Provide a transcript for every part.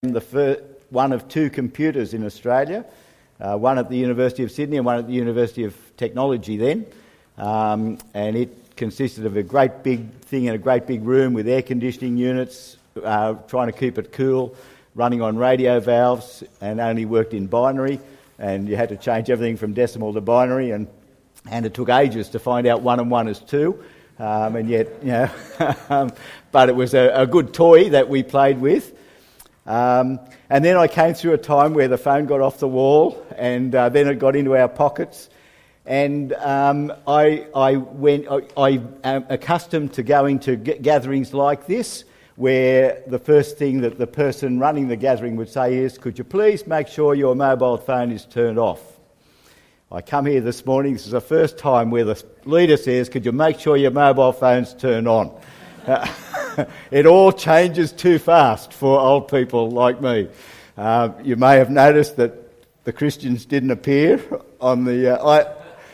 the one of two computers in Australia, one at the University of Sydney and one at the University of Technology then, and it consisted of a great big thing in a great big room with air conditioning units, trying to keep it cool, running on radio valves, and only worked in binary, and you had to change everything from decimal to binary, and it took ages to find out 1 and 1 is 2, and yet, you know, but it was a good toy that we played with. And then I came through a time where the phone got off the wall, and then it got into our pockets. And I am accustomed to going to gatherings like this, where the first thing that the person running the gathering would say is, "Could you please make sure your mobile phone is turned off?" I come here this morning, this is the first time where the leader says, "Could you make sure your mobile phone's turned on?" It all changes too fast for old people like me. You may have noticed that the Christians didn't appear on the...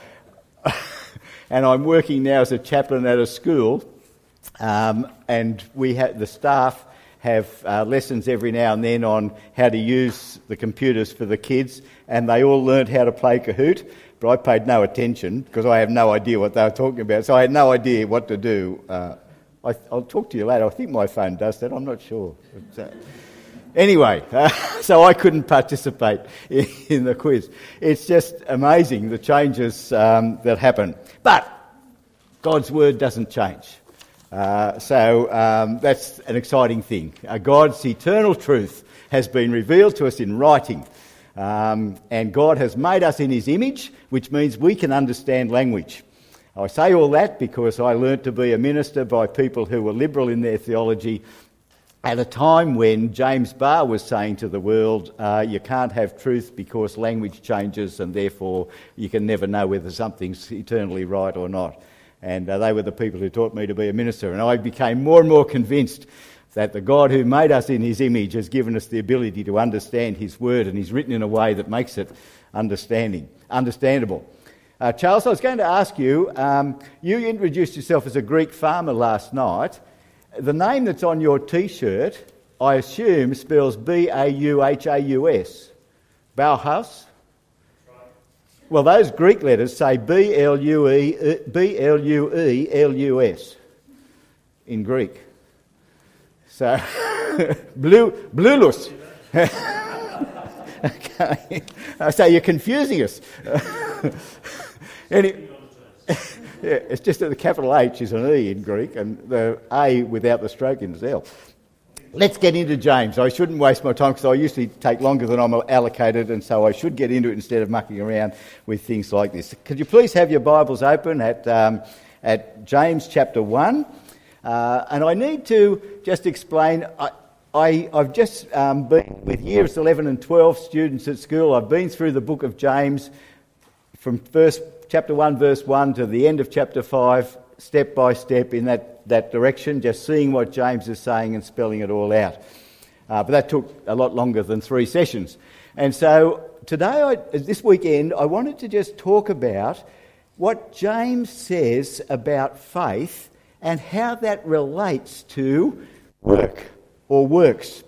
and I'm working now as a chaplain at a school, and the staff have lessons every now and then on how to use the computers for the kids, and they all learned how to play Kahoot, but I paid no attention because I have no idea what they were talking about, so I had no idea what to do. I'll talk to you later. I think my phone does that. I'm not sure. But, anyway, so I couldn't participate in the quiz. It's just amazing, the changes that happen. But God's word doesn't change. So that's an exciting thing. God's eternal truth has been revealed to us in writing. And God has made us in his image, which means we can understand language. I say all that because I learnt to be a minister by people who were liberal in their theology at a time when James Barr was saying to the world, you can't have truth because language changes and therefore you can never know whether something's eternally right or not. And they were the people who taught me to be a minister. And I became more and more convinced that the God who made us in his image has given us the ability to understand his word, and he's written in a way that makes it understandable. Charles, I was going to ask you, you introduced yourself as a Greek farmer last night. The name that's on your T-shirt, I assume, spells B-A-U-H-A-U-S. Bauhaus? Well, those Greek letters say B-L-U-E-L-U-S in Greek. So, Blulus. Okay. So you're confusing us. Yeah, it's just that the capital H is an E in Greek and the A without the stroke in is L. Let's get into James. I shouldn't waste my time because I usually take longer than I'm allocated, and so I should get into it instead of mucking around with things like this. Could you please have your Bibles open at James chapter 1? And I need to just explain... I've just been with years 11 and 12 students at school. I've been through the book of James from chapter 1, verse 1 to the end of chapter 5, step by step in that direction, just seeing what James is saying and spelling it all out. But that took a lot longer than 3 sessions. And so today, this weekend, I wanted to just talk about what James says about faith and how that relates to work. Or works,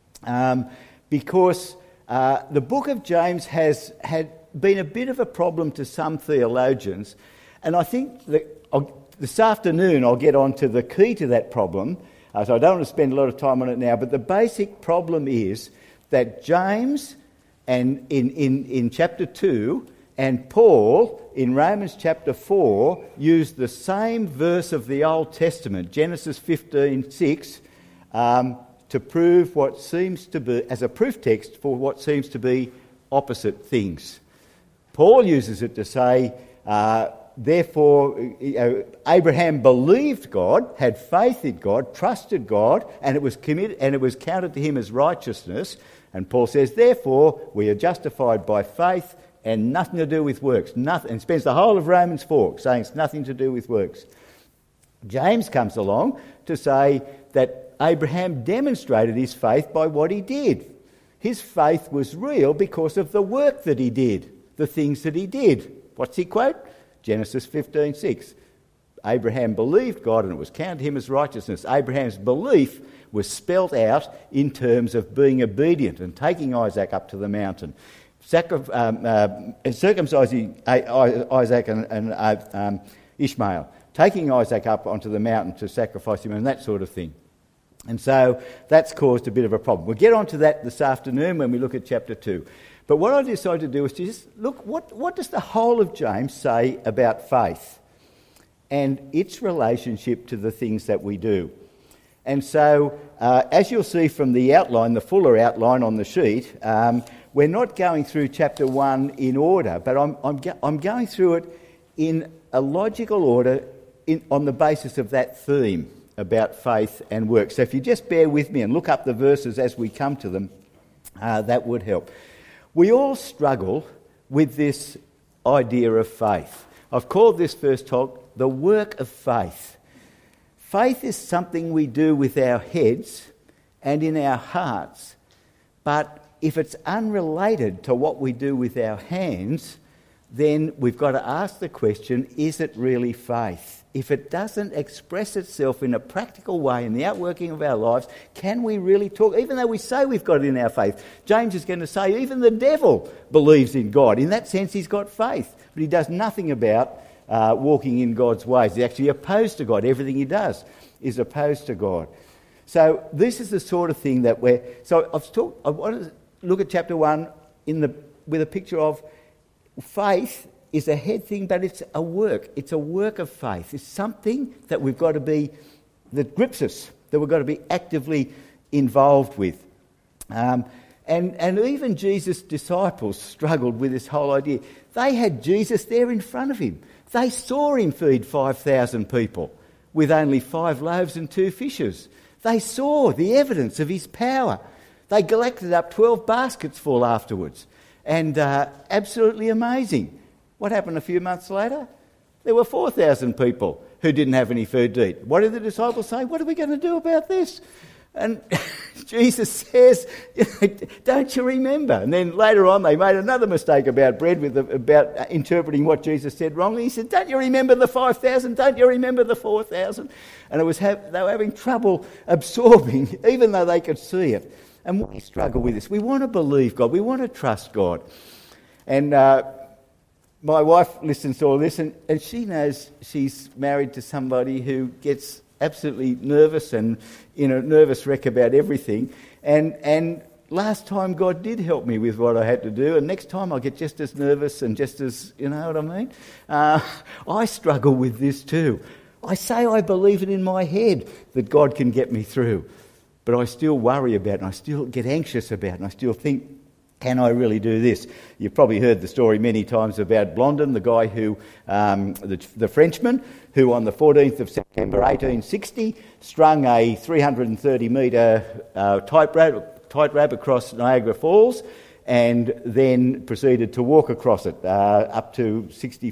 because the book of James had been a bit of a problem to some theologians, and I think that this afternoon I'll get on to the key to that problem, so I don't want to spend a lot of time on it now, but the basic problem is that James and in chapter 2 and Paul in Romans chapter 4 use the same verse of the Old Testament, Genesis 15:6, to prove what seems to be, as a proof text for what seems to be opposite things. Paul uses it to say, therefore, Abraham believed God, had faith in God, trusted God, and it was counted to him as righteousness. And Paul says, therefore, we are justified by faith and nothing to do with works. Nothing, and spends the whole of Romans 4 saying it's nothing to do with works. James comes along to say that Abraham demonstrated his faith by what he did. His faith was real because of the work that he did, the things that he did. What's he quote? Genesis 15:6. Abraham believed God and it was counted to him as righteousness. Abraham's belief was spelt out in terms of being obedient and taking Isaac up to the mountain, circumcising Isaac and Ishmael, taking Isaac up onto the mountain to sacrifice him and that sort of thing. And so that's caused a bit of a problem. We'll get onto that this afternoon when we look at chapter 2. But what I decided to do is to just look, what does the whole of James say about faith and its relationship to the things that we do? And so, as you'll see from the outline, the fuller outline on the sheet, we're not going through chapter 1 in order, but I'm going through it in a logical order on the basis of that theme about faith and work. So if you just bear with me and look up the verses as we come to them, that would help. We all struggle with this idea of faith. I've called this first talk the work of faith. Faith is something we do with our heads and in our hearts, but if it's unrelated to what we do with our hands, then we've got to ask the question, is it really faith? If it doesn't express itself in a practical way in the outworking of our lives, can we really talk? Even though we say we've got it in our faith, James is going to say even the devil believes in God. In that sense, he's got faith, but he does nothing about walking in God's ways. He's actually opposed to God. Everything he does is opposed to God. So this is the sort of thing that we're... So I want to look at chapter 1 with a picture of faith is a head thing, but it's a work. It's a work of faith. It's something that we've got to be, that grips us, that we've got to be actively involved with. And even Jesus' disciples struggled with this whole idea. They had Jesus there in front of him. They saw him feed 5,000 people with only 5 loaves and 2 fishes. They saw the evidence of his power. They collected up 12 baskets full afterwards. And absolutely amazing. What happened a few months later? There were 4,000 people who didn't have any food to eat. What did the disciples say? What are we going to do about this? And Jesus says, don't you remember? And then later on they made another mistake about bread, about interpreting what Jesus said wrongly. He said, don't you remember the 5,000? Don't you remember the 4,000? And they were having trouble absorbing, even though they could see it. And we struggle with this. We want to believe God. We want to trust God. And my wife listens to all this, and she knows she's married to somebody who gets absolutely nervous and in a nervous wreck about everything. And last time God did help me with what I had to do, and next time I'll get just as nervous and just as, you know what I mean? I struggle with this too. I say I believe it in my head that God can get me through, but I still worry about it, and I still get anxious about it, and I still think, can I really do this? You've probably heard the story many times about Blondin, the guy who, the Frenchman, who on the 14th of September 1860 strung a 330-metre tightrope across Niagara Falls and then proceeded to walk across it up to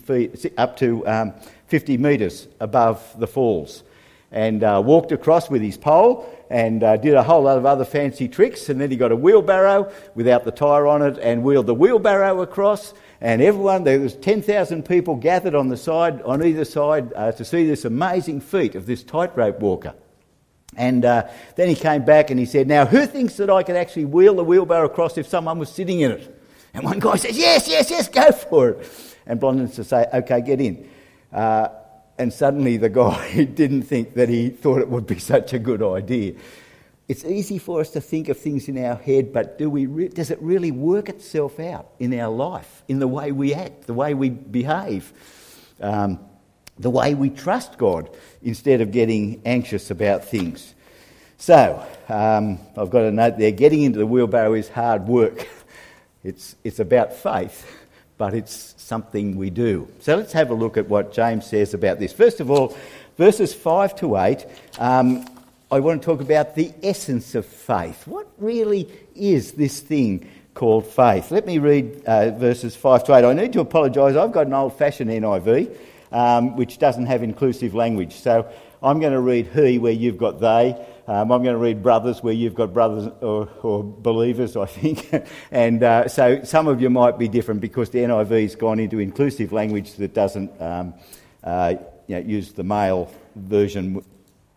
50 metres above the falls. And walked across with his pole and did a whole lot of other fancy tricks. And then he got a wheelbarrow without the tyre on it and wheeled the wheelbarrow across. And there was 10,000 people gathered on either side to see this amazing feat of this tightrope walker. And then he came back and he said, now who thinks that I could actually wheel the wheelbarrow across if someone was sitting in it? And one guy says, yes, go for it. And Blondin to say, okay, get in. And suddenly the guy didn't think that he thought it would be such a good idea. It's easy for us to think of things in our head, but does it really work itself out in our life, in the way we act, the way we behave, the way we trust God instead of getting anxious about things? So, I've got a note there, getting into the wheelbarrow is hard work. It's about faith, but it's something we do. So let's have a look at what James says about this. First of all, verses 5 to 8, I want to talk about the essence of faith. What really is this thing called faith? Let me read verses 5 to 8. I need to apologise, I've got an old-fashioned NIV, which doesn't have inclusive language. So I'm going to read he where you've got they. I'm going to read brothers where you've got brothers or believers, I think. And so some of you might be different because the NIV's gone into inclusive language that doesn't use the male version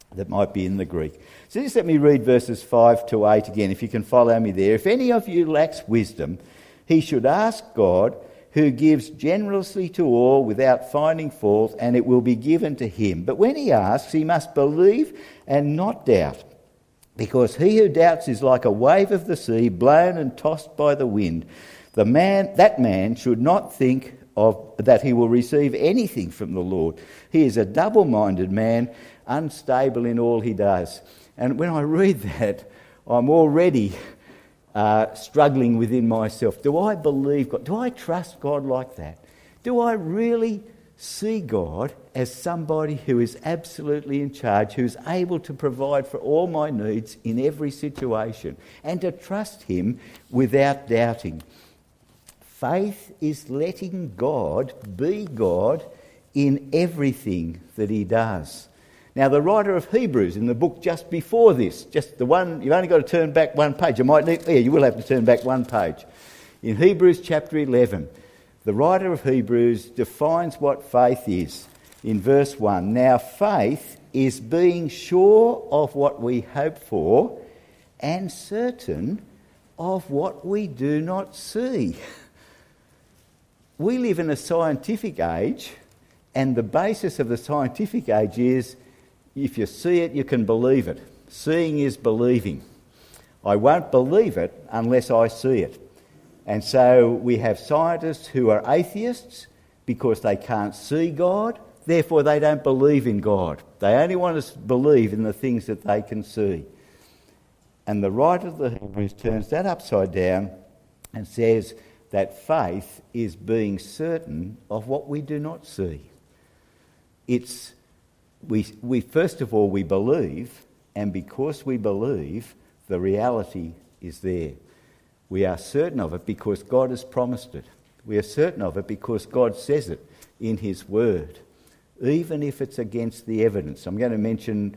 that might be in the Greek. So just let me read verses 5 to 8 again, if you can follow me there. If any of you lacks wisdom, he should ask God, who gives generously to all without finding fault, and it will be given to him. But when he asks, he must believe and not doubt, because he who doubts is like a wave of the sea, blown and tossed by the wind. That man should not think that he will receive anything from the Lord. He is a double-minded man, unstable in all he does. And when I read that, I'm already struggling within myself. Do I believe God? Do I trust God like that? Do I really see God as somebody who is absolutely in charge, who's able to provide for all my needs in every situation, and to trust him without doubting? Faith is letting God be God in everything that he does. Now, the writer of Hebrews, in the book just before this, just the one, you've only got to turn back one page. You will have to turn back one page. In Hebrews chapter 11, the writer of Hebrews defines what faith is in verse 1. Now, faith is being sure of what we hope for and certain of what we do not see. We live in a scientific age, and the basis of the scientific age is if you see it, you can believe it. Seeing is believing. I won't believe it unless I see it. And so we have scientists who are atheists because they can't see God, therefore they don't believe in God. They only want to believe in the things that they can see. And the writer of the Hebrews turns that upside down and says that faith is being certain of what we do not see. It's we first of all, we believe, and because we believe, the reality is there. We are certain of it because God has promised it. We are certain of it because God says it in his word, even if it's against the evidence. I'm going to mention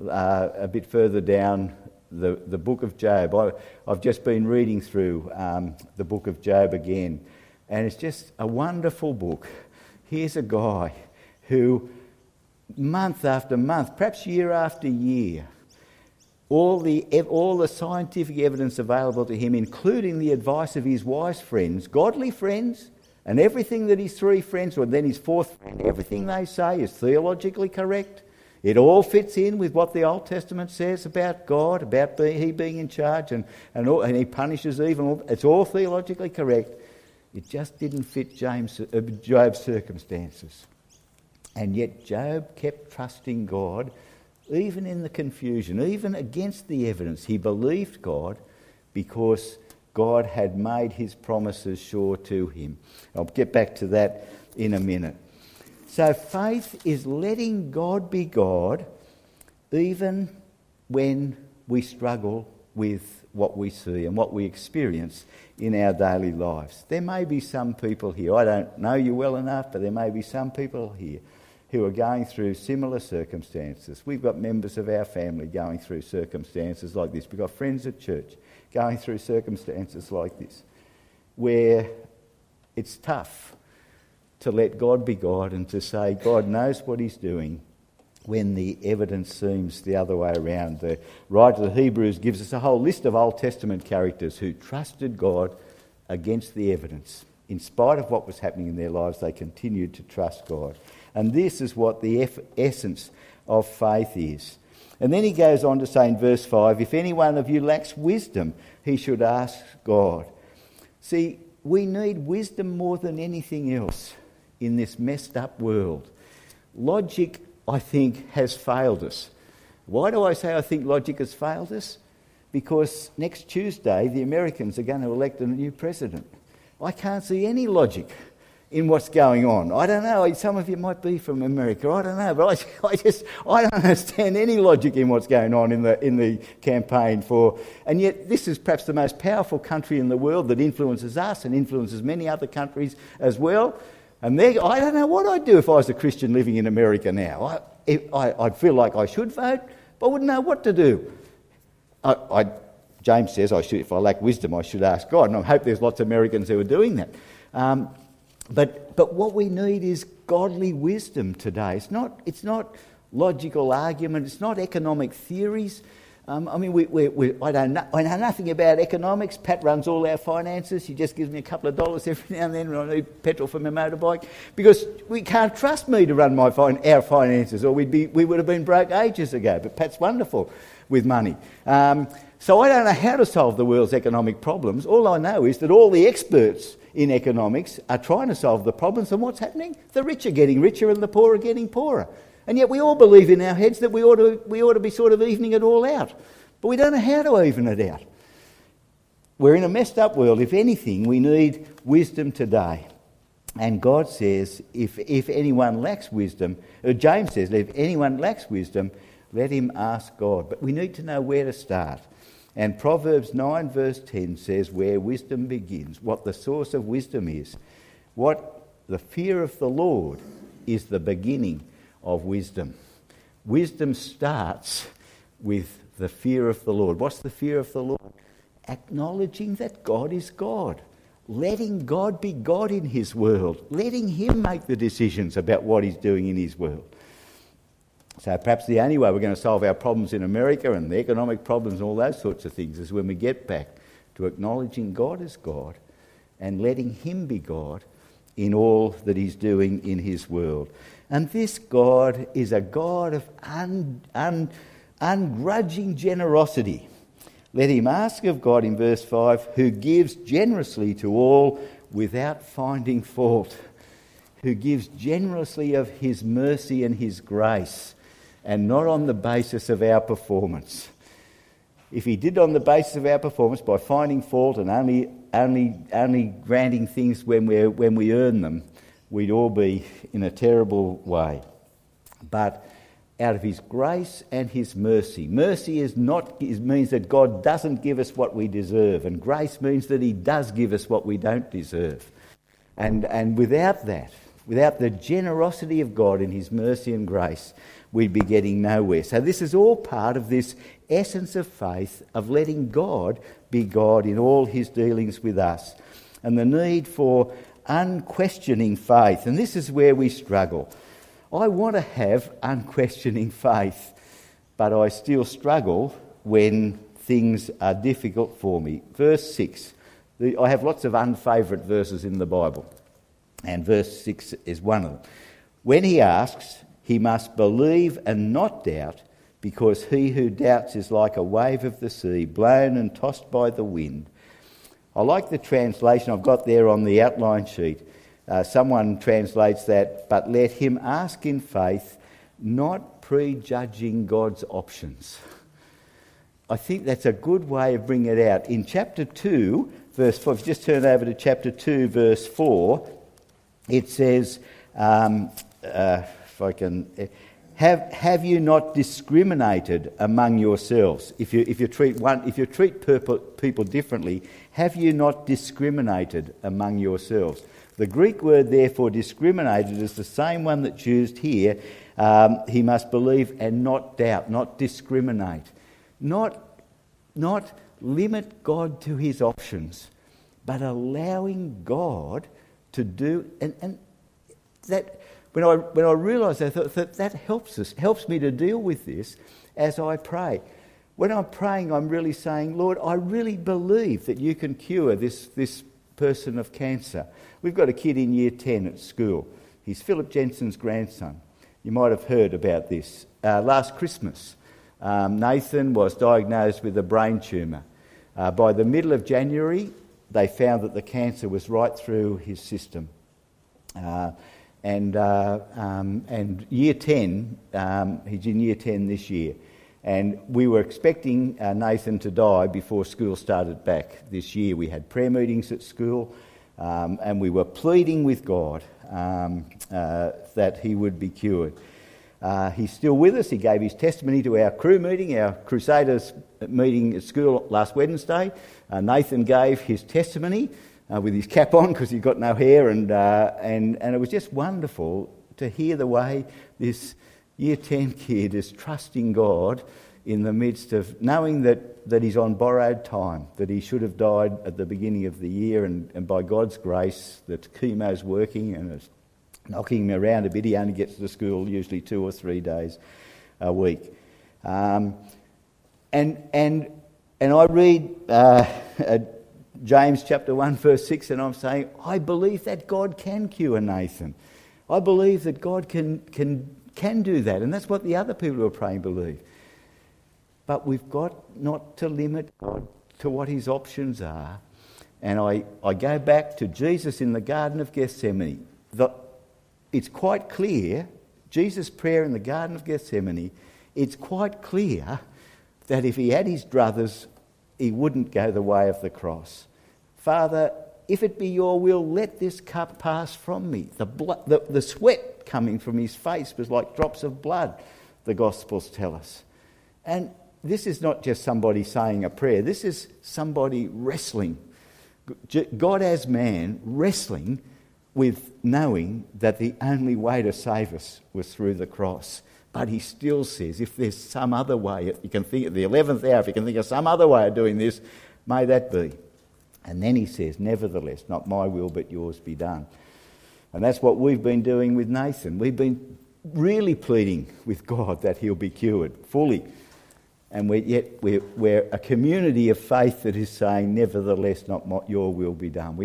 a bit further down the book of Job. I've just been reading through the book of Job again, and it's just a wonderful book. Here's a guy who, month after month, perhaps year after year, all the scientific evidence available to him, including the advice of his wise friends, godly friends, and everything that his three friends, or then his fourth friend, everything they say is theologically correct. It all fits in with what the Old Testament says about God, about he being in charge, and he punishes evil. It's all theologically correct. It just didn't fit Job's circumstances. And yet Job kept trusting God, even in the confusion, even against the evidence. He believed God because God had made his promises sure to him. I'll get back to that in a minute. So faith is letting God be God, even when we struggle with what we see and what we experience in our daily lives. There may be some people here, I don't know you well enough, but there may be some people here who are going through similar circumstances. We've got members of our family going through circumstances like this. We've got friends at church going through circumstances like this, where it's tough to let God be God and to say God knows what he's doing when the evidence seems the other way around. The writer of the Hebrews gives us a whole list of Old Testament characters who trusted God against the evidence. In spite of what was happening in their lives, they continued to trust God. And this is what the essence of faith is. And then he goes on to say in verse 5, if any one of you lacks wisdom, he should ask God. See, we need wisdom more than anything else in this messed up world. Logic, I think, has failed us. Why do I say I think logic has failed us? Because next Tuesday, the Americans are going to elect a new president. I can't see any logic in what's going on. I don't know, some of you might be from America, I don't know, but I don't understand any logic in what's going on in the campaign for, and yet this is perhaps the most powerful country in the world that influences us and influences many other countries as well. And I don't know what I'd do if I was a Christian living in America now. I'd feel like I should vote, but I wouldn't know what to do. James says if I lack wisdom, I should ask God, and I hope there's lots of Americans who are doing that. But what we need is godly wisdom today. It's not logical argument. It's not economic theories. I know nothing about economics. Pat runs all our finances. He just gives me a couple of dollars every now and then when I need petrol for my motorbike, because we can't trust me to run our finances, or we would have been broke ages ago. But Pat's wonderful with money. So I don't know how to solve the world's economic problems. All I know is that all the experts in economics are trying to solve the problems, and what's happening? The rich are getting richer and the poor are getting poorer. And yet we all believe in our heads that we ought to be sort of evening it all out. But we don't know how to even it out. We're in a messed up world. If anything, we need wisdom today. And God says, if anyone lacks wisdom, James says, if anyone lacks wisdom, let him ask God. But we need to know where to start. And Proverbs 9 verse 10 says where wisdom begins, what the source of wisdom is. What the fear of the Lord is the beginning of wisdom. Wisdom starts with the fear of the Lord. What's the fear of the Lord? Acknowledging that God is God. Letting God be God in his world. Letting him make the decisions about what he's doing in his world. So perhaps the only way we're going to solve our problems in America and the economic problems and all those sorts of things is when we get back to acknowledging God as God and letting him be God in all that he's doing in his world. And this God is a God of ungrudging generosity. Let him ask of God in verse 5, who gives generously to all without finding fault, who gives generously of his mercy and his grace, and not on the basis of our performance. If he did on the basis of our performance by finding fault and only granting things when we earn them, we'd all be in a terrible way. But out of his grace and his mercy. Mercy means that God doesn't give us what we deserve, and grace means that he does give us what we don't deserve. And without that, without the generosity of God in his mercy and grace, we'd be getting nowhere. So this is all part of this essence of faith, of letting God be God in all his dealings with us, and the need for unquestioning faith. And this is where we struggle. I want to have unquestioning faith, but I still struggle when things are difficult for me. Verse 6. I have lots of unfavourite verses in the Bible, and verse 6 is one of them. When he asks, he must believe and not doubt, because he who doubts is like a wave of the sea, blown and tossed by the wind. I like the translation I've got there on the outline sheet. Someone translates that, but let him ask in faith, not prejudging God's options. I think that's a good way of bringing it out. In chapter 2, verse 4, if you just turn over to chapter 2, verse 4, it says, if I can... Have you not discriminated among yourselves? If you treat people differently, have you not discriminated among yourselves? The Greek word, therefore, discriminated is the same one that's used here. He must believe and not doubt, not discriminate, not limit God to his options, but allowing God to do and that. When I realised that, I thought that helps me to deal with this as I pray. When I'm praying, I'm really saying, Lord, I really believe that you can cure this person of cancer. We've got a kid in year 10 at school. He's Philip Jensen's grandson. You might have heard about this. Last Christmas, Nathan was diagnosed with a brain tumour. By the middle of January, they found that the cancer was right through his system. And year 10, he's in year 10 this year. And we were expecting Nathan to die before school started back this year. We had prayer meetings at school, and we were pleading with God that he would be cured. He's still with us. He gave his testimony to our crew meeting, our Crusaders meeting at school last Wednesday. Nathan gave his testimony with his cap on because he's got no hair, and it was just wonderful to hear the way this year 10 kid is trusting God in the midst of knowing that he's on borrowed time, that he should have died at the beginning of the year, and by God's grace, that chemo's working and knocking him around a bit. He only gets to school usually 2 or 3 days a week. And I read James chapter 1 verse 6, and I'm saying, I believe that God can cure Nathan. I believe that God can do that, and that's what the other people who are praying believe. But we've got not to limit God to what his options are. And I go back to Jesus in the Garden of Gethsemane. It's quite clear, Jesus' prayer in the Garden of Gethsemane, it's quite clear that if he had his druthers, he wouldn't go the way of the cross. Father, if it be your will, let this cup pass from me. The sweat coming from his face was like drops of blood, the Gospels tell us. And this is not just somebody saying a prayer. This is somebody wrestling. God as man wrestling with knowing that the only way to save us was through the cross. But he still says, if there's some other way, you can think at the 11th hour, if you can think of some other way of doing this, may that be. And then he says, nevertheless, not my will but yours be done. And that's what we've been doing with Nathan. We've been really pleading with God that he'll be cured fully. And we're a community of faith that is saying, nevertheless, not your will be done.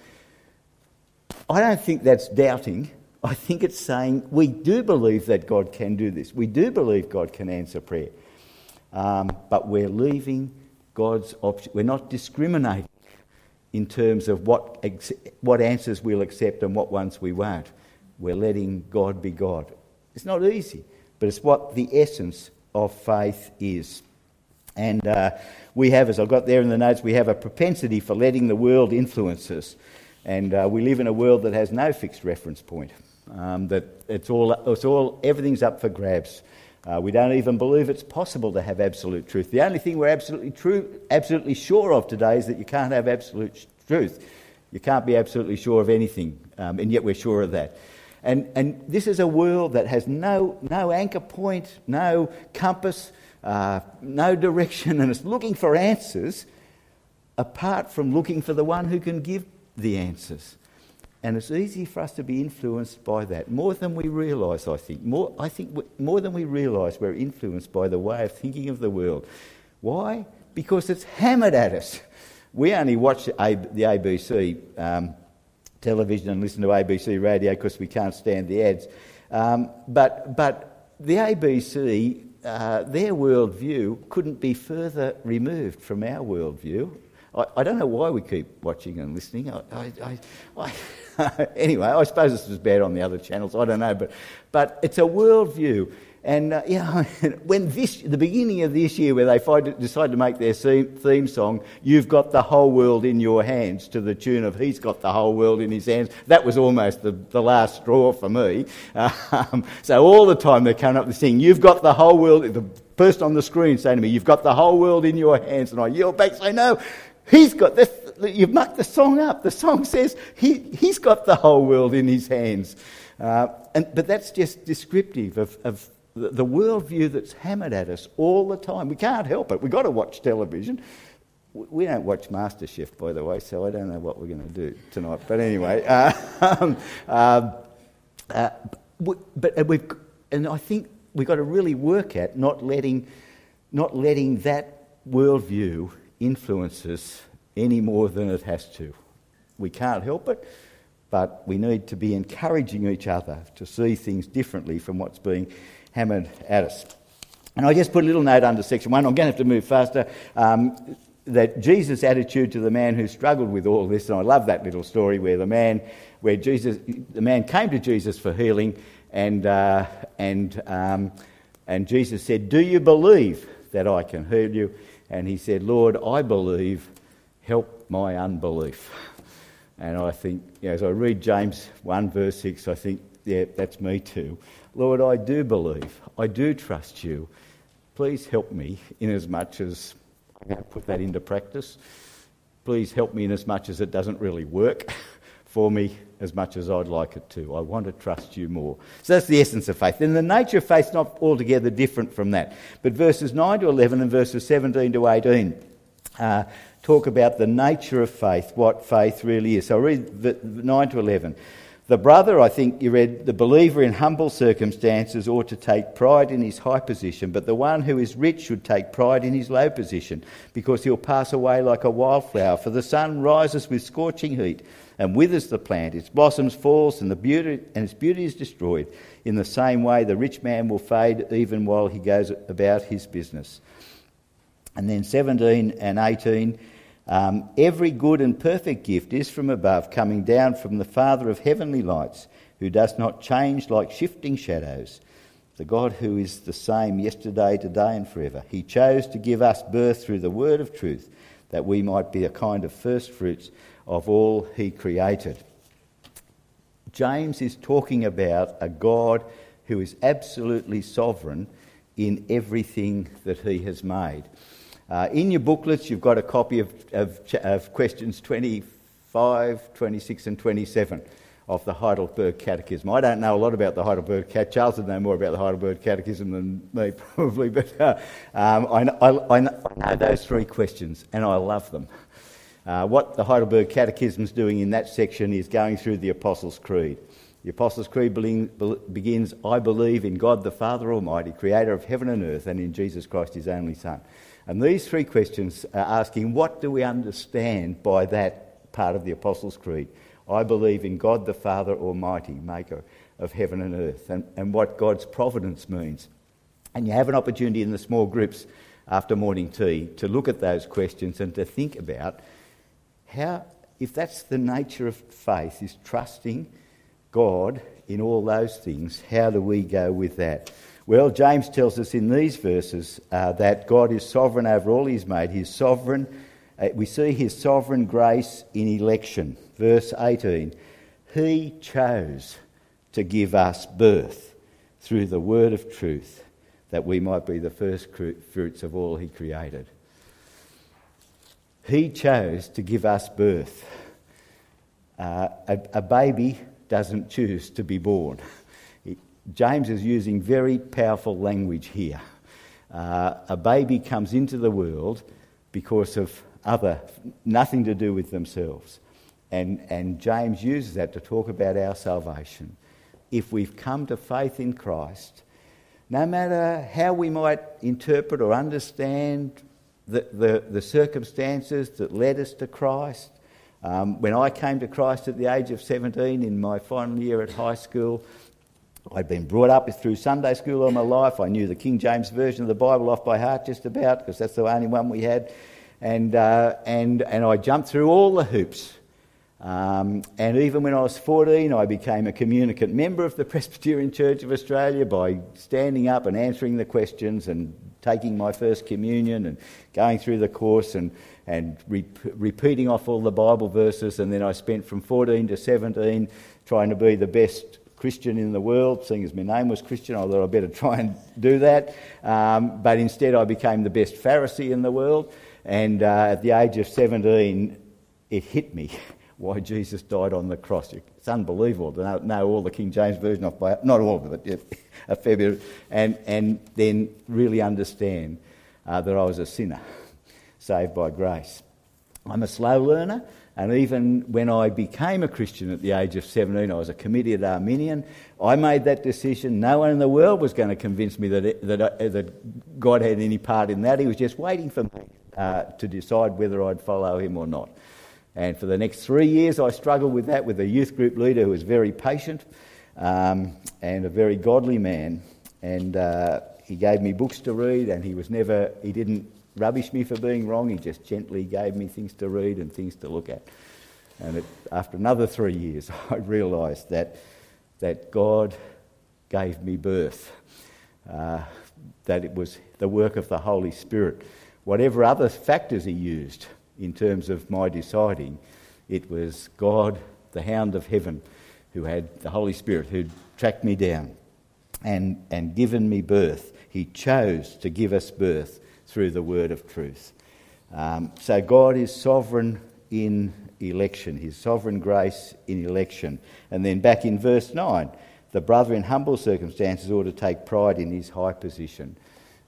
I don't think that's doubting. I think it's saying we do believe that God can do this. We do believe God can answer prayer. But we're leaving God's option. We're not discriminating in terms of what answers we'll accept and what ones we won't. We're letting God be God. It's not easy, but it's what the essence of faith is. And we have, as I've got there in the notes, we have a propensity for letting the world influence us. And we live in a world that has no fixed reference point. That everything's up for grabs. We don't even believe it's possible to have absolute truth. The only thing we're absolutely sure of today is that you can't have absolute truth. You can't be absolutely sure of anything, and yet we're sure of that. And this is a world that has no anchor point, no compass, no direction, and it's looking for answers apart from looking for the one who can give the answers. And it's easy for us to be influenced by that, more than we realise, I think. More than we realise, we're influenced by the way of thinking of the world. Why? Because it's hammered at us. We only watch the ABC television and listen to ABC radio because we can't stand the ads. But the ABC, their worldview couldn't be further removed from our worldview. I don't know why we keep watching and listening. Anyway, I suppose this was bad on the other channels. I don't know, but it's a worldview. And when the beginning of this year, where they decide to make their theme song, "You've Got the Whole World in Your Hands," to the tune of "He's Got the Whole World in His Hands," that was almost the last straw for me. So all the time they're coming up and singing, "You've got the whole world." The person on the screen saying to me, "You've got the whole world in your hands," and I yell back, say, "No. He's got this." You've mucked the song up. The song says he's got the whole world in his hands. But that's just descriptive of the worldview that's hammered at us all the time. We can't help it. We've got to watch television. We don't watch MasterChef, by the way, so I don't know what we're going to do tonight. But anyway, and I think we've got to really work at not letting that worldview influences any more than it has to. We can't help it, but we need to be encouraging each other to see things differently from what's being hammered at us. And I just put a little note under section 1. I'm going to have to move faster. That Jesus' attitude to the man who struggled with all this, and I love that little story where the man came to Jesus for healing, and Jesus said, "Do you believe that I can heal you?" And he said, "Lord, I believe, help my unbelief." And I think, as I read James 1 verse 6, I think, yeah, that's me too. Lord, I do believe, I do trust you. Please help me in as much as I'm going to put that into practice. Please help me in as much as it doesn't really work for me as much as I'd like it to. I want to trust you more. So that's the essence of faith. Then the nature of faith is not altogether different from that. But verses 9 to 11 and verses 17 to 18 talk about the nature of faith, what faith really is. So I'll read 9 to 11. The brother, I think you read, the believer in humble circumstances ought to take pride in his high position, but the one who is rich should take pride in his low position, because he'll pass away like a wildflower. For the sun rises with scorching heat and withers the plant, its blossoms falls and its beauty is destroyed. In the same way, the rich man will fade even while he goes about his business. And then 17 and 18, every good and perfect gift is from above, coming down from the Father of heavenly lights, who does not change like shifting shadows. The God who is the same yesterday, today and forever. He chose to give us birth through the word of truth, that we might be a kind of first fruits of all he created. James is talking about a God who is absolutely sovereign in everything that he has made. In your booklets, you've got a copy of questions 25, 26 and 27 of the Heidelberg Catechism. I don't know a lot about the Heidelberg Catechism. Charles would know more about the Heidelberg Catechism than me, probably, but I know those three questions, and I love them. What the Heidelberg Catechism is doing in that section is going through the Apostles' Creed. The Apostles' Creed begins, I believe in God the Father Almighty, creator of heaven and earth, and in Jesus Christ, his only Son. And these three questions are asking, what do we understand by that part of the Apostles' Creed? I believe in God the Father Almighty, maker of heaven and earth, and what God's providence means. And you have an opportunity in the small groups after morning tea to look at those questions and to think about how, if that's the nature of faith, is trusting God in all those things, how do we go with that? Well, James tells us in these verses that God is sovereign over all he's made. He's sovereign. We see his sovereign grace in election. Verse 18, he chose to give us birth through the word of truth, that we might be the first fruits of all he created. He chose to give us birth. A baby doesn't choose to be born. James is using very powerful language here. A baby comes into the world because of nothing to do with themselves. And James uses that to talk about our salvation. If we've come to faith in Christ, no matter how we might interpret or understand the circumstances that led us to Christ, when I came to Christ at the age of 17 in my final year at high school, I'd been brought up through Sunday school all my life. I knew the King James Version of the Bible off by heart just about, because that's the only one we had. And I jumped through all the hoops. And even when I was 14, I became a communicant member of the Presbyterian Church of Australia by standing up and answering the questions and taking my first communion and going through the course and repeating off all the Bible verses. And then I spent from 14 to 17 trying to be the best Christian in the world. Seeing as my name was Christian, I thought I'd better try and do that. But instead I became the best Pharisee in the world. And at the age of 17, it hit me why Jesus died on the cross. It's unbelievable to know all the King James Version off by, not all of it, a fair bit, and then really understand that I was a sinner, saved by grace. I'm a slow learner, and even when I became a Christian at the age of 17, I was a committed Arminian. I made that decision. No one in the world was going to convince me that God had any part in that. He was just waiting for me to decide whether I'd follow him or not. And for the next 3 years, I struggled with that with a youth group leader who was very patient and a very godly man. And he gave me books to read, and he didn't rubbish me for being wrong. He just gently gave me things to read and things to look at. And after another 3 years, I realised that God gave me birth, that it was the work of the Holy Spirit. Whatever other factors he used in terms of my deciding, it was God, the Hound of Heaven, who had the Holy Spirit, who'd tracked me down and given me birth. He chose to give us birth through the word of truth. So God is sovereign in election, his sovereign grace in election. And then back in verse 9, the brother in humble circumstances ought to take pride in his high position.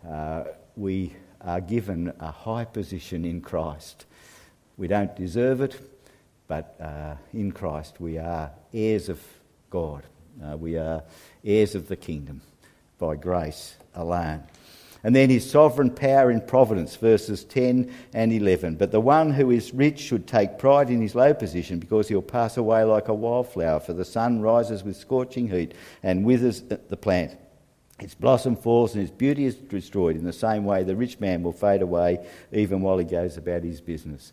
We are given a high position in Christ. We don't deserve it, but in Christ we are heirs of God. We are heirs of the kingdom by grace alone. And then his sovereign power in providence, verses 10 and 11. But the one who is rich should take pride in his low position, because he'll pass away like a wildflower, for the sun rises with scorching heat and withers the plant. Its blossom falls and its beauty is destroyed. In the same way, the rich man will fade away even while he goes about his business.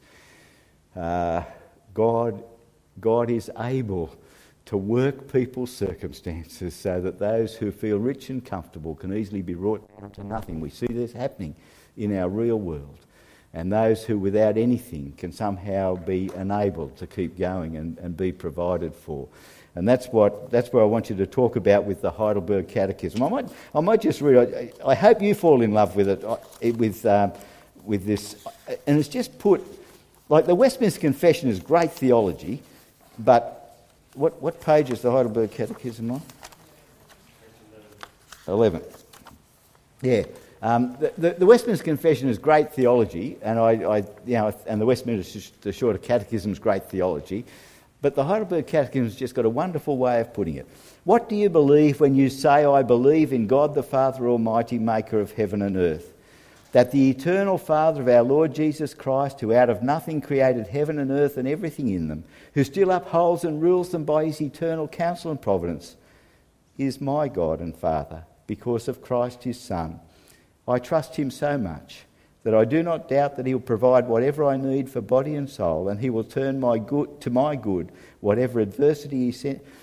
God is able to work people's circumstances so that those who feel rich and comfortable can easily be brought down to nothing. We see this happening in our real world. And those who without anything can somehow be enabled to keep going and be provided for. And that's what I want you to talk about with the Heidelberg Catechism. I might just read. I hope you fall in love with it, with this. And it's just put, like, the Westminster Confession is great theology, but what page is the Heidelberg Catechism on? 11. Yeah. The Westminster Confession is great theology, and and the Westminster Shorter Catechism is great theology. But the Heidelberg Catechism has just got a wonderful way of putting it. What do you believe when you say, I believe in God the Father Almighty, maker of heaven and earth? That the eternal Father of our Lord Jesus Christ, who out of nothing created heaven and earth and everything in them, who still upholds and rules them by his eternal counsel and providence, is my God and Father, because of Christ his Son. I trust him so much that I do not doubt that he will provide whatever I need for body and soul, and he will turn my good to my good, whatever adversity he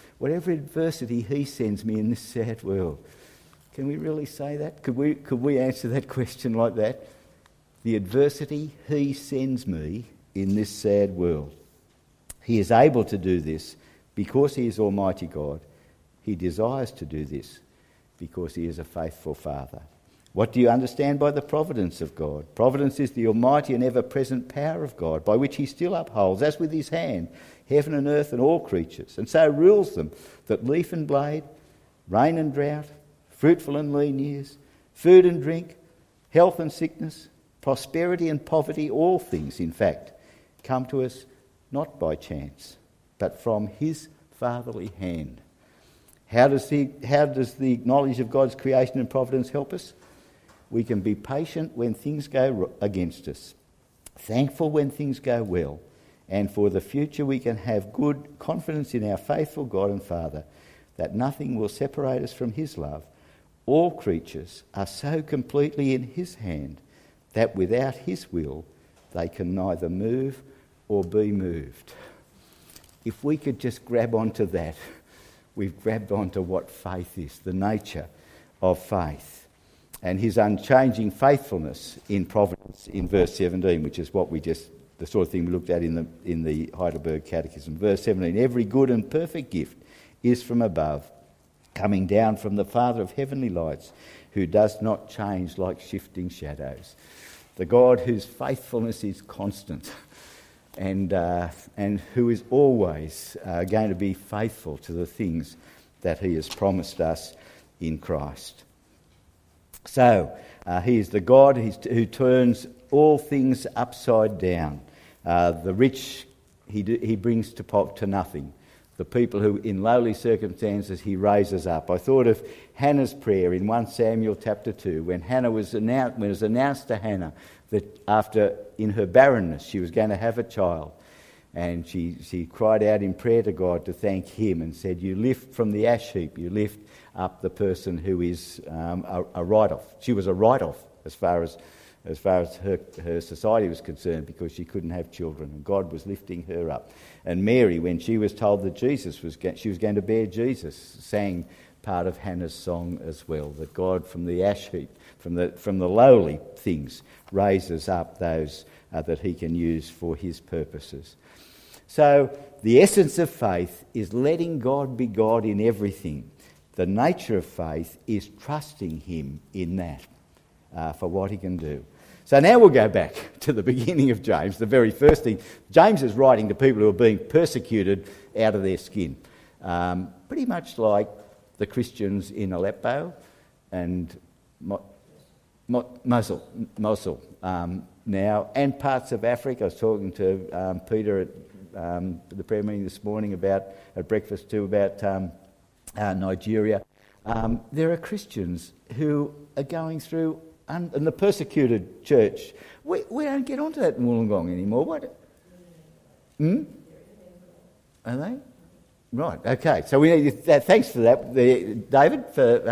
sends me in this sad world. Can we really say that? Could we answer that question like that? The adversity he sends me in this sad world. He is able to do this because he is Almighty God. He desires to do this because he is a faithful Father. What do you understand by the providence of God? Providence is the almighty and ever-present power of God, by which he still upholds, as with his hand, heaven and earth and all creatures, and so rules them, that leaf and blade, rain and drought, fruitful and lean years, food and drink, health and sickness, prosperity and poverty, all things, in fact, come to us not by chance, but from his fatherly hand. How does the knowledge of God's creation and providence help us? We can be patient when things go against us, thankful when things go well, and for the future we can have good confidence in our faithful God and Father, that nothing will separate us from his love. All creatures are so completely in his hand that without his will they can neither move or be moved. If we could just grab onto that, we've grabbed onto what faith is, the nature of faith, and his unchanging faithfulness in providence in verse 17, which is the sort of thing we looked at in the Heidelberg Catechism. Verse 17, every good and perfect gift is from above, coming down from the Father of heavenly lights, who does not change like shifting shadows. The God whose faithfulness is constant and who is always going to be faithful to the things that he has promised us in Christ. So, he is the God who turns all things upside down. The rich he brings to nothing. The people who, in lowly circumstances, he raises up. I thought of Hannah's prayer in 1 Samuel chapter 2, when it was announced to Hannah that in her barrenness, she was going to have a child. And she cried out in prayer to God to thank him and said, you lift from the ash heap, you lift up the person who is a write-off. She was a write-off as far as her society was concerned, because she couldn't have children, and God was lifting her up. And Mary, when she was told that she was going to bear Jesus, sang part of Hannah's song as well, that God from the ash heap, from the lowly things, raises up those that he can use for his purposes. So the essence of faith is letting God be God in everything. The nature of faith is trusting him in that for what he can do. So now we'll go back to the beginning of James, the very first thing. James is writing to people who are being persecuted out of their skin, pretty much like the Christians in Aleppo and Mosul now, and parts of Africa. I was talking to Peter the prayer meeting this morning at breakfast too, about Nigeria. There are Christians who are going through, and the persecuted church. We don't get onto that in Wollongong anymore. What? Are they? Right, okay. So we need thanks for that, David.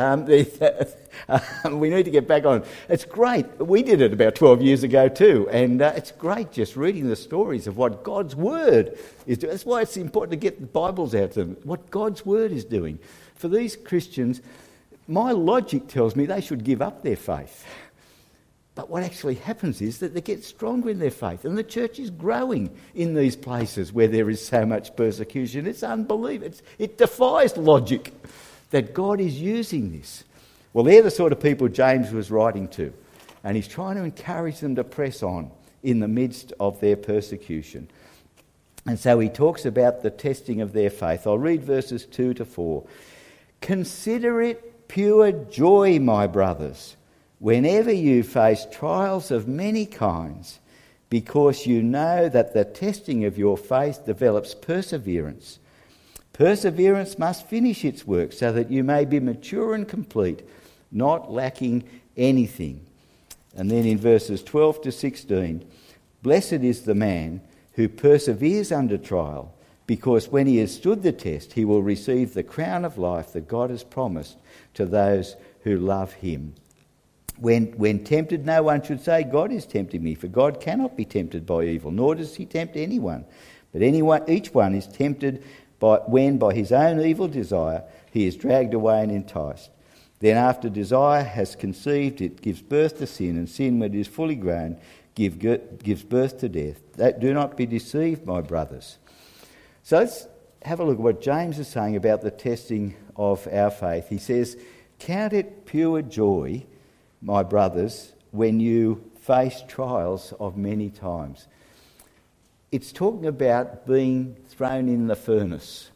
We need to get back on. It's great. We did it about 12 years ago too, and it's great just reading the stories of what God's Word is doing. That's why it's important to get the Bibles out to them, what God's Word is doing. For these Christians, my logic tells me they should give up their faith. But what actually happens is that they get stronger in their faith, and the church is growing in these places where there is so much persecution. It's unbelievable. It defies logic that God is using this. Well, they're the sort of people James was writing to, and he's trying to encourage them to press on in the midst of their persecution. And so he talks about the testing of their faith. I'll read verses 2 to 4. Consider it pure joy, my brothers, whenever you face trials of many kinds, because you know that the testing of your faith develops perseverance. Perseverance must finish its work so that you may be mature and complete, not lacking anything. And then in verses 12 to 16, blessed is the man who perseveres under trial, because when he has stood the test, he will receive the crown of life that God has promised to those who love him. When tempted, no one should say, God is tempting me, for God cannot be tempted by evil, nor does he tempt anyone. But each one is tempted when by his own evil desire he is dragged away and enticed. Then after desire has conceived, it gives birth to sin, and sin, when it is fully grown, gives birth to death. Do not be deceived, my brothers. So let's have a look at what James is saying about the testing of our faith. He says, count it pure joy, my brothers, when you face trials of many times. It's talking about being thrown in the furnace,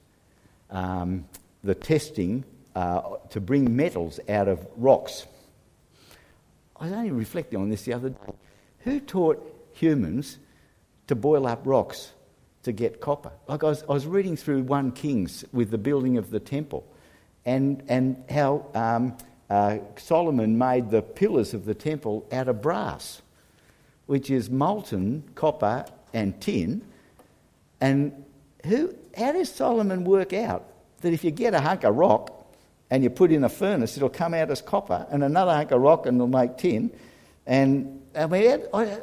the testing to bring metals out of rocks. I was only reflecting on this the other day. Who taught humans to boil up rocks to get copper? Like I was reading through 1 Kings with the building of the temple, and how Solomon made the pillars of the temple out of brass, which is molten copper and tin. And how does Solomon work out that if you get a hunk of rock and you put in a furnace, it'll come out as copper, and another hunk of rock and it'll make tin? And I mean,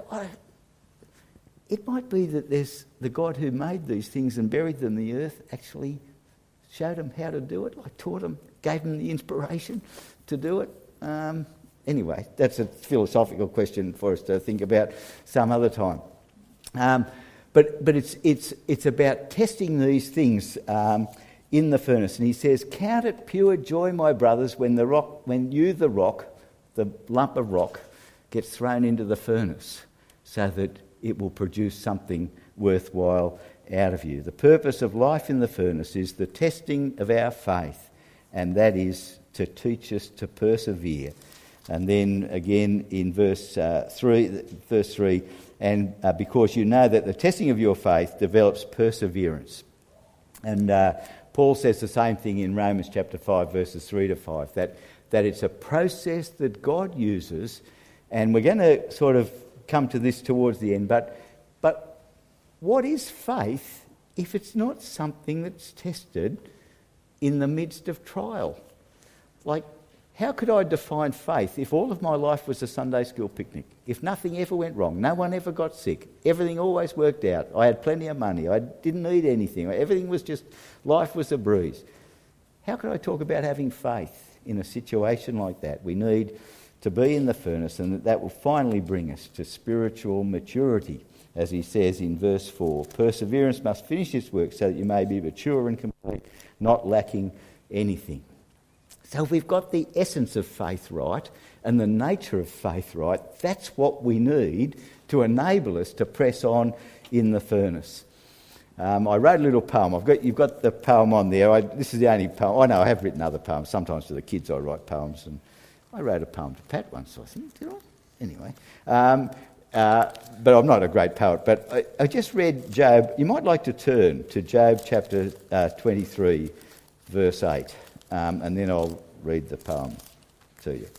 it might be that there's the God who made these things and buried them in the earth actually showed them how to do it, like taught them, gave them the inspiration to do it. Anyway, that's a philosophical question for us to think about some other time. But it's about testing these things in the furnace. And he says, count it pure joy, my brothers, when the lump of rock, gets thrown into the furnace, so that it will produce something worthwhile out of you. The purpose of life in the furnace is the testing of our faith, and that is to teach us to persevere. And then again in verse 3, and because you know that the testing of your faith develops perseverance. And Paul says the same thing in Romans chapter 5, verses 3 to 5, that it's a process that God uses, and we're going to sort of come to this towards the end, but what is faith if it's not something that's tested in the midst of trial? Like, how could I define faith if all of my life was a Sunday school picnic? If nothing ever went wrong, no one ever got sick, everything always worked out, I had plenty of money, I didn't need anything, everything was just, life was a breeze. How could I talk about having faith in a situation like that? We need to be in the furnace, and that will finally bring us to spiritual maturity. As he says in verse 4, perseverance must finish its work so that you may be mature and complete, not lacking anything. So if we've got the essence of faith right and the nature of faith right, that's what we need to enable us to press on in the furnace. I wrote a little poem. You've got the poem on there. This is the only poem. I know I have written other poems. Sometimes to the kids I write poems, and I wrote a poem to Pat once, I think, did I? Anyway, but I'm not a great poet. But I just read Job. You might like to turn to Job chapter 23, verse 8, and then I'll read the poem to you.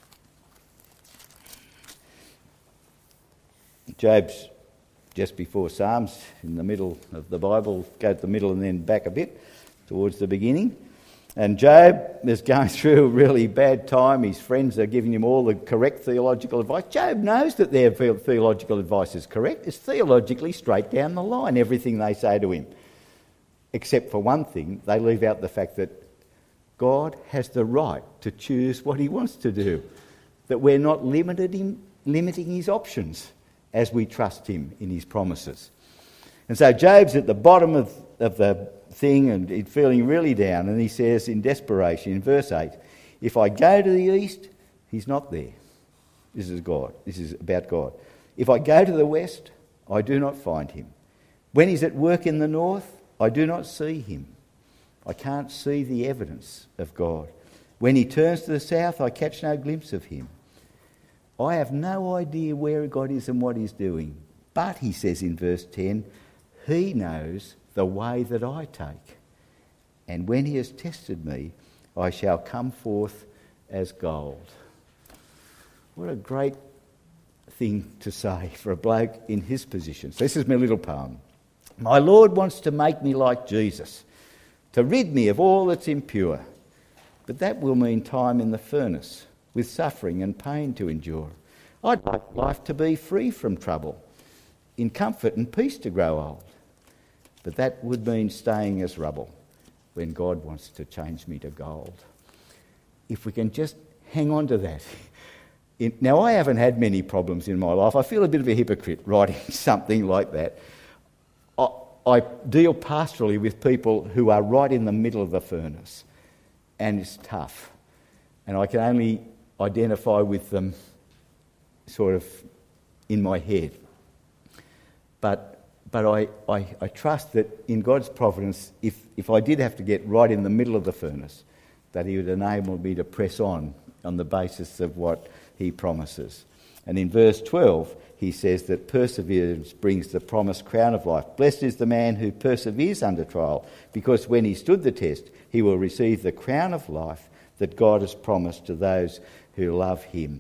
Job's just before Psalms, in the middle of the Bible. Go to the middle and then back a bit towards the beginning. And Job is going through a really bad time. His friends are giving him all the correct theological advice. Job knows that their theological advice is correct. It's theologically straight down the line, everything they say to him. Except for one thing, they leave out the fact that God has the right to choose what he wants to do, that we're not limiting his options as we trust him in his promises. And so Job's at the bottom of the thing and he's feeling really down, and he says in desperation in verse 8, if I go to the east, he's not there. This is God. This is about God. If I go to the west, I do not find him. When he's at work in the north, I do not see him. I can't see the evidence of God. When he turns to the south, I catch no glimpse of him. I have no idea where God is and what he's doing. But, he says in verse 10, he knows the way that I take. And when he has tested me, I shall come forth as gold. What a great thing to say for a bloke in his position. So this is my little poem. My Lord wants to make me like Jesus, to rid me of all that's impure. But that will mean time in the furnace, with suffering and pain to endure. I'd like life to be free from trouble, in comfort and peace to grow old. But that would mean staying as rubble when God wants to change me to gold. If we can just hang on to that. Now, I haven't had many problems in my life. I feel a bit of a hypocrite writing something like that. I deal pastorally with people who are right in the middle of the furnace, and it's tough. And I can only identify with them sort of in my head. But I trust that in God's providence, if I did have to get right in the middle of the furnace, that he would enable me to press on the basis of what he promises. And in verse 12, he says that perseverance brings the promised crown of life. Blessed is the man who perseveres under trial, because when he stood the test, he will receive the crown of life that God has promised to those who love him.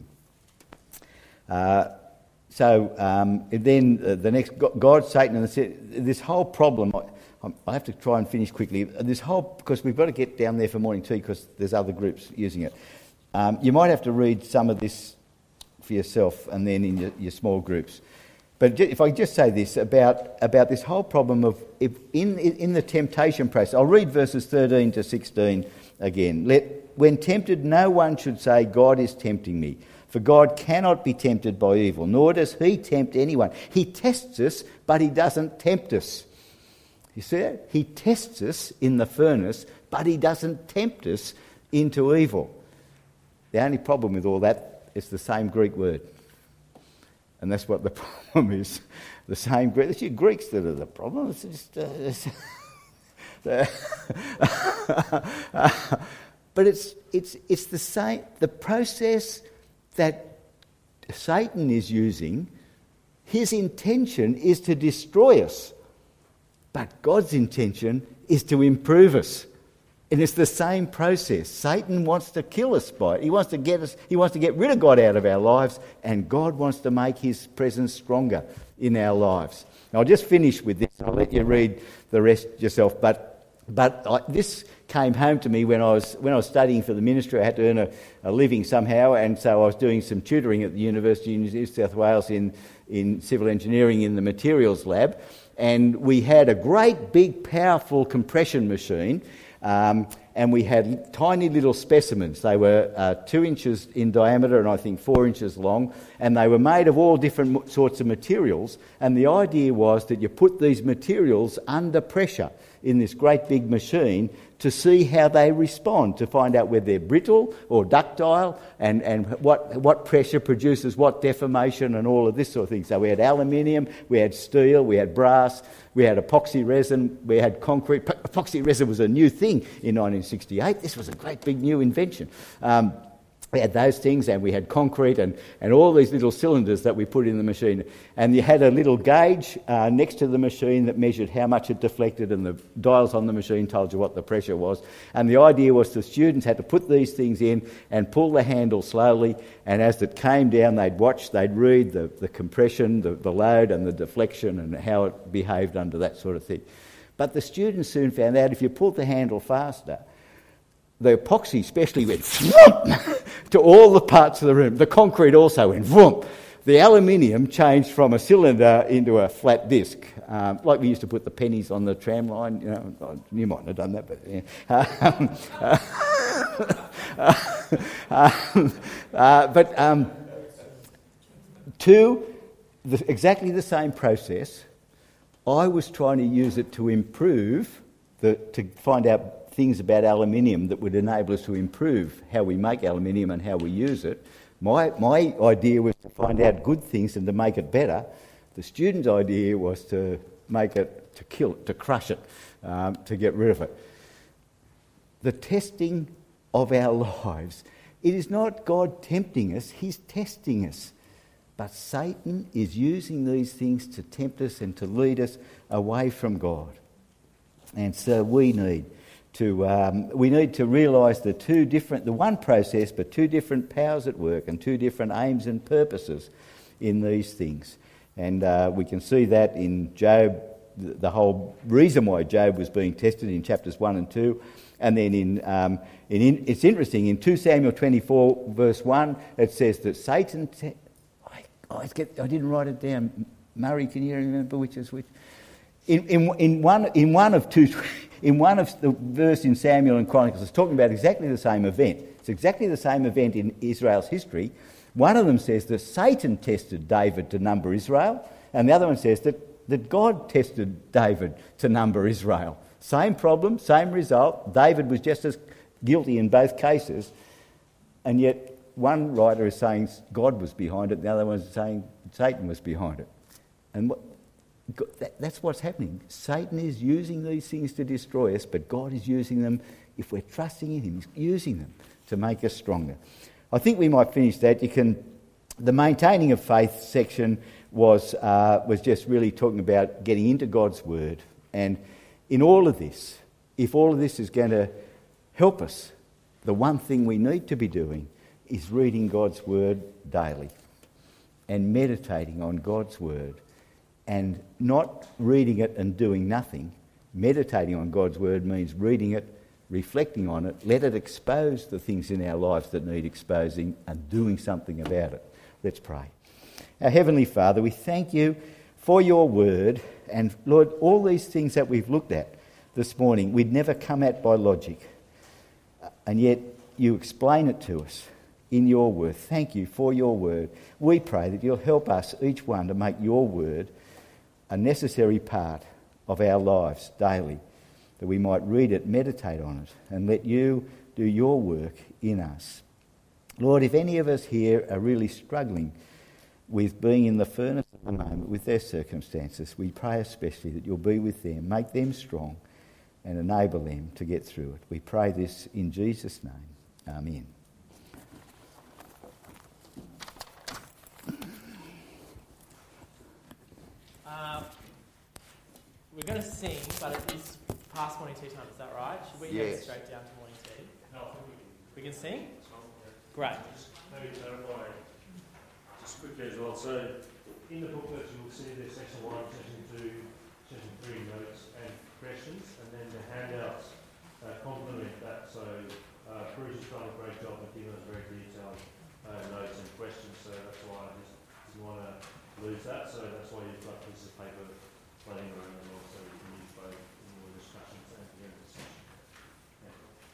Then the next, God, Satan, and this whole problem, I have to try and finish quickly, because we've got to get down there for morning tea because there's other groups using it. You might have to read some of this for yourself and then in your small groups. But if I just say this about this whole problem of in the temptation process, I'll read verses 13 to 16 again. When tempted, no one should say, God is tempting me. For God cannot be tempted by evil, nor does he tempt anyone. He tests us, but he doesn't tempt us. You see that? He tests us in the furnace, but he doesn't tempt us into evil. The only problem with all that is the same Greek word. And that's what the problem is. The same Greek. It's you Greeks that are the problem. It's just... but it's the same. The process that Satan is using, his intention is to destroy us. But God's intention is to improve us. And it's the same process. Satan wants to kill us by it. He wants to get rid of God out of our lives, and God wants to make his presence stronger in our lives. Now, I'll just finish with this. I'll let you read the rest yourself. But this came home to me when I was studying for the ministry. I had to earn a living somehow, and so I was doing some tutoring at the University of New South Wales in civil engineering in the materials lab, and we had a great big powerful compression machine, and we had tiny little specimens. They were 2 inches in diameter and I think 4 inches long, and they were made of all different sorts of materials, and the idea was that you put these materials under pressure in this great big machine to see how they respond, to find out whether they're brittle or ductile, and what pressure produces what deformation and all of this sort of thing. So we had aluminium, we had steel, we had brass, we had epoxy resin, we had concrete. Epoxy resin was a new thing in 1968. This was a great big new invention. we had those things, and we had concrete and all these little cylinders that we put in the machine. And you had a little gauge next to the machine that measured how much it deflected, and the dials on the machine told you what the pressure was. And the idea was the students had to put these things in and pull the handle slowly, and as it came down, they'd watch, they'd read the compression, the load and the deflection and how it behaved under that sort of thing. But the students soon found out if you pulled the handle faster, the epoxy especially went whoop, to all the parts of the room. The concrete also went whoop. The aluminium changed from a cylinder into a flat disc, like we used to put the pennies on the tram line. You mightn't have done that, but yeah. Exactly the same process. I was trying to use it to improve, to find out things about aluminium that would enable us to improve how we make aluminium and how we use it. My idea was to find out good things and to make it better. The student's idea was to make it, to kill it, to crush it, to get rid of it. The testing of our lives, it is not God tempting us, he's testing us. But Satan is using these things to tempt us and to lead us away from God. And so we need to realise the one process, but two different powers at work and two different aims and purposes in these things. And we can see that in Job, the whole reason why Job was being tested in chapters 1 and 2. And then it's interesting, in 2 Samuel 24 verse 1, it says that Satan... I didn't write it down. Murray, can you remember which is which? In one of the verse in Samuel and Chronicles, it's talking about exactly the same event. It's exactly the same event in Israel's history. One of them says that Satan tested David to number Israel, and the other one says that God tested David to number Israel. Same problem, same result. David was just as guilty in both cases, and yet one writer is saying God was behind it, the other one is saying Satan was behind it. And that's what's happening. Satan is using these things to destroy us, but God is using them, if we're trusting in him, he's using them to make us stronger. I think we might finish that. The maintaining of faith section was just really talking about getting into God's word. And in all of this, if all of this is going to help us, the one thing we need to be doing is reading God's word daily and meditating on God's word. And not reading it and doing nothing. Meditating on God's word means reading it, reflecting on it, let it expose the things in our lives that need exposing and doing something about it. Let's pray. Our Heavenly Father, we thank you for your word. And Lord, all these things that we've looked at this morning, we'd never come at by logic. And yet you explain it to us in your word. Thank you for your word. We pray that you'll help us, each one, to make your word a necessary part of our lives daily, that we might read it, meditate on it, and let you do your work in us. Lord, if any of us here are really struggling with being in the furnace at the moment with their circumstances, we pray especially that you'll be with them, make them strong, and enable them to get through it. We pray this in Jesus' name. Amen. We're going to sing, but it is past morning tea time, is that right? Should we go straight down to morning tea? No, I think we can sing? Great. Maybe clarify just quickly as well. So in the booklet you will see there's section 1, section 2, section 3 notes and questions, and then the handouts complement that. So Bruce has done a great job of giving us very detailed notes and questions, so that's why I just didn't want to lose that. So that's why you've got pieces of paper floating around as well, so you can